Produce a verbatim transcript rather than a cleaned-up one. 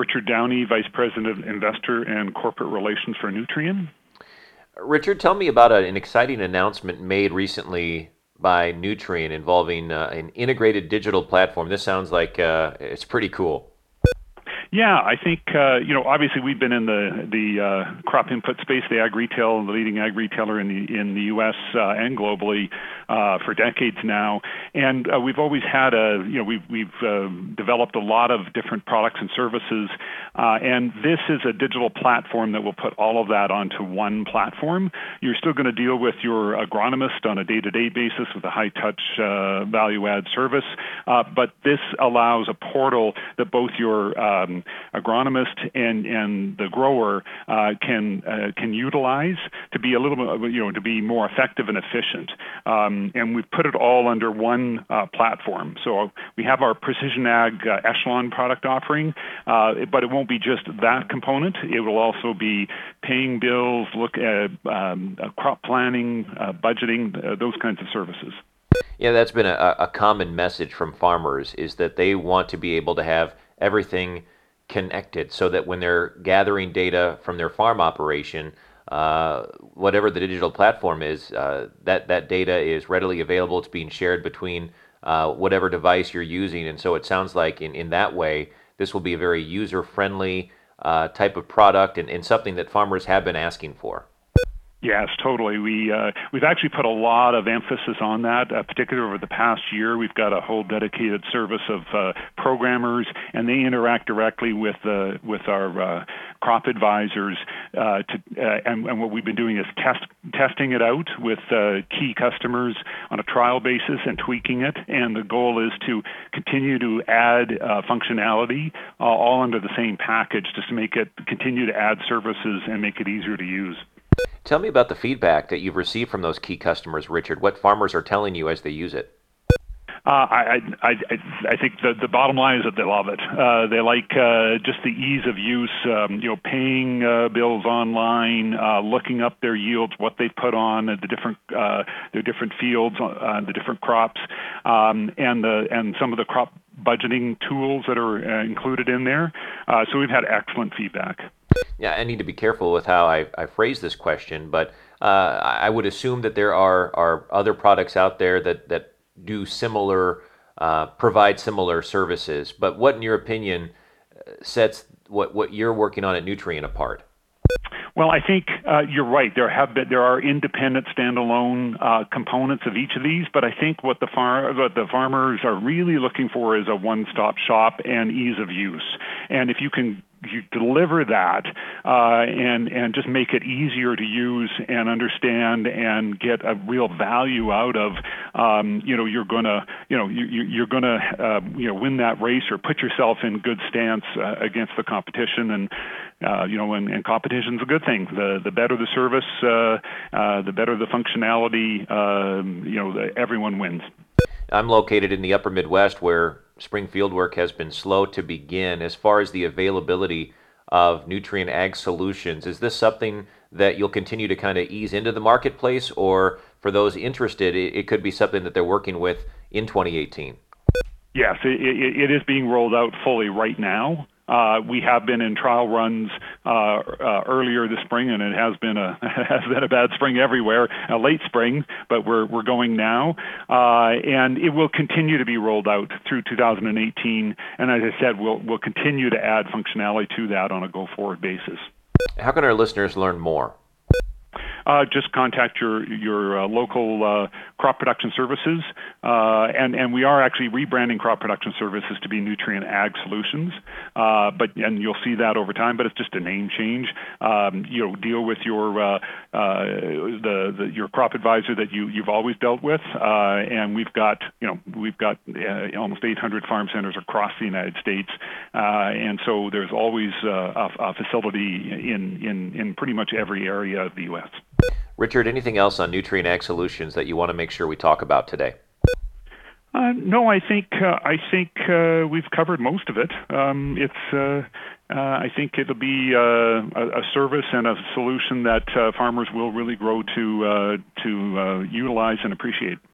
Richard Downey, Vice President of Investor and Corporate Relations for Nutrien. Richard, tell me about a, an exciting announcement made recently by Nutrien involving uh, an integrated digital platform. This sounds like uh, it's pretty cool. Yeah, I think, uh, you know, obviously we've been in the the uh, crop input space, the ag retail, the leading ag retailer in the in the U S uh, and globally uh, for decades now, and uh, we've always had a, you know, we've we've uh, developed a lot of different products and services, uh, and this is a digital platform that will put all of that onto one platform. You're still going to deal with your agronomist on a day-to-day basis with a high-touch uh, value-add service, uh, but this allows a portal that both your um, agronomist and and the grower uh, can uh, can utilize to be a little bit, you know, to be more effective and efficient. Um, and we've put it all under one uh, platform. So we have our Precision Ag uh, Echelon product offering, uh, but it won't be just that component. It will also be paying bills, look at um, uh, crop planning, uh, budgeting, uh, those kinds of services. Yeah, that's been a, a common message from farmers, is that they want to be able to have everything connected so that when they're gathering data from their farm operation, uh, whatever the digital platform is, uh, that, that data is readily available. It's being shared between uh, whatever device you're using. And so it sounds like in, in that way, this will be a very user-friendly uh, type of product and, and something that farmers have been asking for. Yes, totally. We, uh, we've actually put a lot of emphasis on that, uh, particularly over the past year. We've got a whole dedicated service of uh, programmers, and they interact directly with, uh, with our uh, crop advisors. Uh, to, uh, and, and what we've been doing is test, testing it out with uh, key customers on a trial basis and tweaking it. And the goal is to continue to add uh, functionality uh, all under the same package, just to make it continue to add services and make it easier to use. Tell me about the feedback that you've received from those key customers, Richard. What farmers are telling you as they use it? Uh, I, I, I, I think the, the bottom line is that they love it. Uh, they like uh, just the ease of use, um, you know, paying uh, bills online, uh, looking up their yields, what they put on the different uh, their different fields, uh, the different crops, um, and the and some of the crop budgeting tools that are uh, included in there. Uh, so we've had excellent feedback. Yeah, I need to be careful with how I, I phrase this question, but uh, I would assume that there are, are other products out there that, that do similar, uh, provide similar services. But what, in your opinion, sets what, what you're working on at Nutrien apart? Well, I think uh, you're right. There have been there are independent, standalone uh, components of each of these, but I think what the far what the farmers are really looking for is a one-stop shop and ease of use. And if you can you deliver that uh, and and just make it easier to use and understand and get a real value out of, um, you know, you're gonna you know you, you're gonna uh, you know win that race or put yourself in good stance uh, against the competition. And Uh, you know, and, and competition's a good thing. The the better the service, uh, uh, the better the functionality. Uh, you know, the, everyone wins. I'm located in the upper Midwest, where spring field work has been slow to begin. As far as the availability of Nutrien Ag Solutions, is this something that you'll continue to kind of ease into the marketplace, or for those interested, it, it could be something that they're working with in twenty eighteen? Yes, it, it, it is being rolled out fully right now. Uh, we have been in trial runs uh, uh, earlier this spring, and it has been a has been a bad spring everywhere, a late spring, but we're we're going now, uh, and it will continue to be rolled out through two thousand eighteen. And as I said, we'll we'll continue to add functionality to that on a go-forward basis. How can our listeners learn more? Uh, just contact your your uh, local uh, crop production services, uh, and and we are actually rebranding crop production services to be Nutrien Ag Solutions. Uh, but and you'll see that over time. But it's just a name change. Um, you know, deal with your uh, uh, the, the your crop advisor that you you've always dealt with, uh, and we've got you know we've got uh, almost eight hundred farm centers across the United States, uh, and so there's always uh, a, a facility in in in pretty much every area of the U S Richard, anything else on Nutrien Ag Solutions that you want to make sure we talk about today? Uh, no, I think uh, I think uh, we've covered most of it. Um, it's uh, uh, I think it'll be uh, a, a service and a solution that uh, farmers will really grow to uh, to uh, utilize and appreciate.